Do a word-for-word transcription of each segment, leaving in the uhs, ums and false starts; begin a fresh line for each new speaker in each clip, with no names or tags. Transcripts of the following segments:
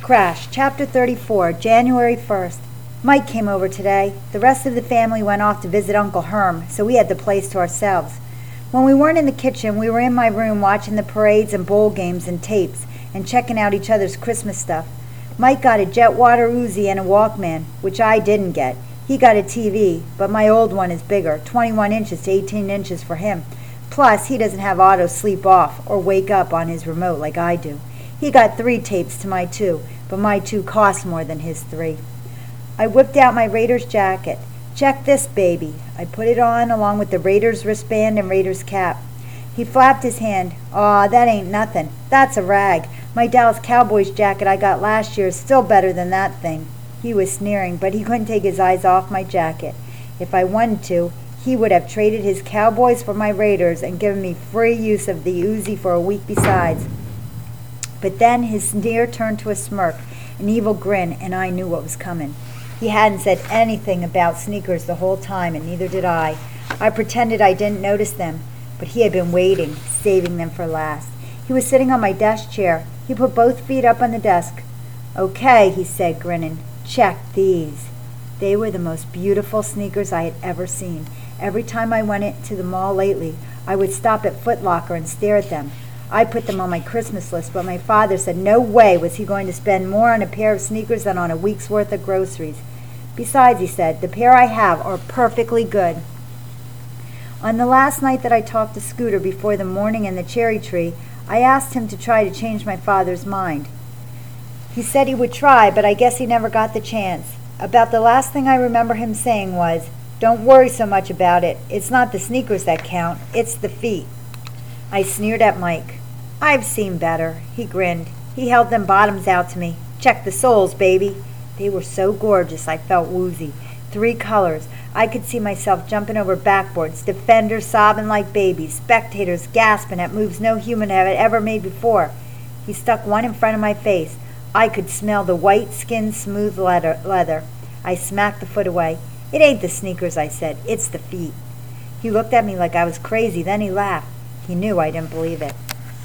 Crash, Chapter thirty-four, January first. Mike came over today. The rest of the family went off to visit Uncle Herm, so we had the place to ourselves. When we weren't in the kitchen, we were in my room watching the parades and bowl games and tapes and checking out each other's Christmas stuff. Mike got a Jetwater Uzi and a Walkman, which I didn't get. He got a T V, but my old one is bigger, twenty-one inches to eighteen inches for him. Plus, he doesn't have auto sleep off or wake up on his remote like I do. He got three tapes to my two, but my two cost more than his three. I whipped out my Raiders jacket. Check this, baby. I put it on along with the Raiders wristband and Raiders cap. He flapped his hand. Aw, that ain't nothing. That's a rag. My Dallas Cowboys jacket I got last year is still better than that thing. He was sneering, but he couldn't take his eyes off my jacket. If I wanted to, he would have traded his Cowboys for my Raiders and given me free use of the Uzi for a week besides. But then his sneer turned to a smirk, an evil grin, and I knew what was coming. He hadn't said anything about sneakers the whole time, and neither did I. I pretended I didn't notice them, but he had been waiting, saving them for last. He was sitting on my desk chair. He put both feet up on the desk. Okay, he said, grinning. Check these. They were the most beautiful sneakers I had ever seen. Every time I went into the mall lately, I would stop at Foot Locker and stare at them. I put them on my Christmas list, but my father said no way was he going to spend more on a pair of sneakers than on a week's worth of groceries. Besides, he said, the pair I have are perfectly good. On the last night that I talked to Scooter before the morning in the cherry tree, I asked him to try to change my father's mind. He said he would try, but I guess he never got the chance. About the last thing I remember him saying was, "Don't worry so much about it. It's not the sneakers that count, it's the feet." I sneered at Mike. I've seen better. He grinned. He held them bottoms out to me. Check the soles, baby. They were so gorgeous I felt woozy. Three colors. I could see myself jumping over backboards, defenders sobbing like babies, spectators gasping at moves no human had ever made before. He stuck one in front of my face. I could smell the white skin, smooth leather. leather. I smacked the foot away. It ain't the sneakers, I said. It's the feet. He looked at me like I was crazy. Then he laughed. He knew I didn't believe it.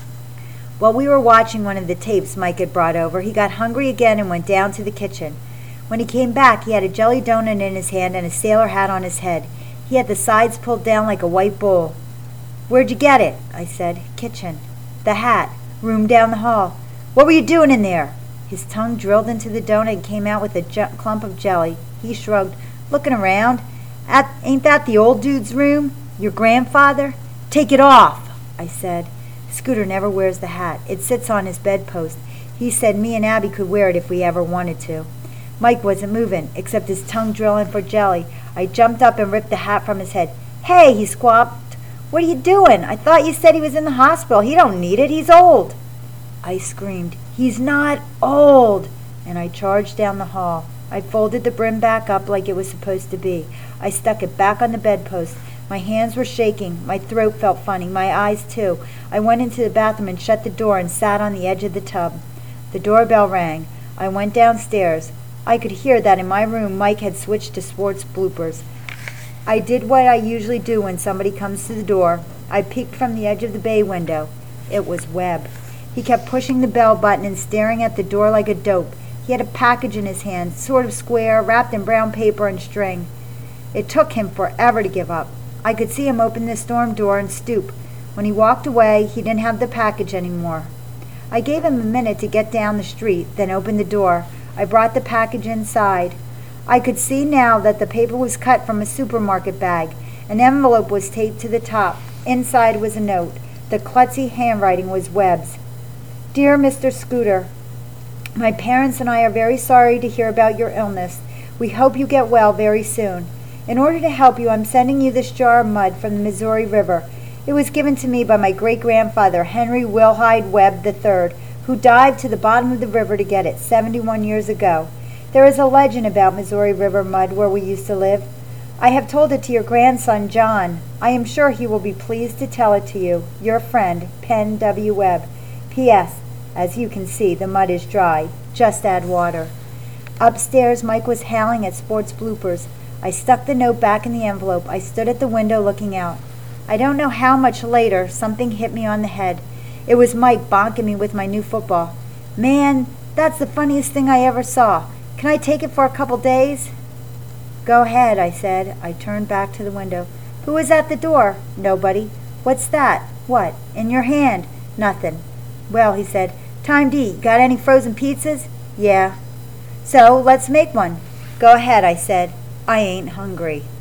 While we were watching one of the tapes Mike had brought over, he got hungry again and went down to the kitchen. When he came back, he had a jelly donut in his hand and a sailor hat on his head. He had the sides pulled down like a white bull. Where'd you get it? I said. Kitchen. The hat. Room down the hall. What were you doing in there? His tongue drilled into the donut and came out with a ju- clump of jelly. He shrugged. Looking around. At, ain't that the old dude's room? Your grandfather? Take it off, I said. Scooter never wears the hat. It sits on his bedpost. He said me and Abby could wear it if we ever wanted to. Mike wasn't moving, except his tongue drilling for jelly. I jumped up and ripped the hat from his head. Hey, he squawked. What are you doing? I thought you said he was in the hospital. He don't need it. He's old. I screamed, he's not old. And I charged down the hall. I folded the brim back up like it was supposed to be. I stuck it back on the bedpost. My hands were shaking. My throat felt funny. My eyes, too. I went into the bathroom and shut the door and sat on the edge of the tub. The doorbell rang. I went downstairs. I could hear that in my room Mike had switched to sports bloopers. I did what I usually do when somebody comes to the door. I peeked from the edge of the bay window. It was Webb. He kept pushing the bell button and staring at the door like a dope. He had a package in his hand, sort of square, wrapped in brown paper and string. It took him forever to give up. I could see him open the storm door and stoop. When he walked away, he didn't have the package anymore. I gave him a minute to get down the street, then opened the door. I brought the package inside. I could see now that the paper was cut from a supermarket bag. An envelope was taped to the top. Inside was a note. The klutzy handwriting was Webb's. Dear Mister Scooter, my parents and I are very sorry to hear about your illness. We hope you get well very soon. In order to help you, I'm sending you this jar of mud from the Missouri River. It was given to me by my great-grandfather, Henry Wilhide Webb the third, who dived to the bottom of the river to get it seventy-one years ago. There is a legend about Missouri River mud where we used to live. I have told it to your grandson, John. I am sure he will be pleased to tell it to you. Your friend, Penn W. Webb. P S. As you can see, the mud is dry. Just add water. Upstairs, Mike was howling at sports bloopers. I stuck the note back in the envelope. I stood at the window looking out. I don't know how much later, something hit me on the head. It was Mike bonking me with my new football. Man, That's the funniest thing I ever saw. Can I take it for a couple days? Go ahead, I said. I turned back to the window. Who is at the door? Nobody. What's that? What? In your hand? Nothing. Well, he said, time to eat. Got any frozen pizzas? Yeah. So, let's make one. Go ahead, I said. I ain't hungry.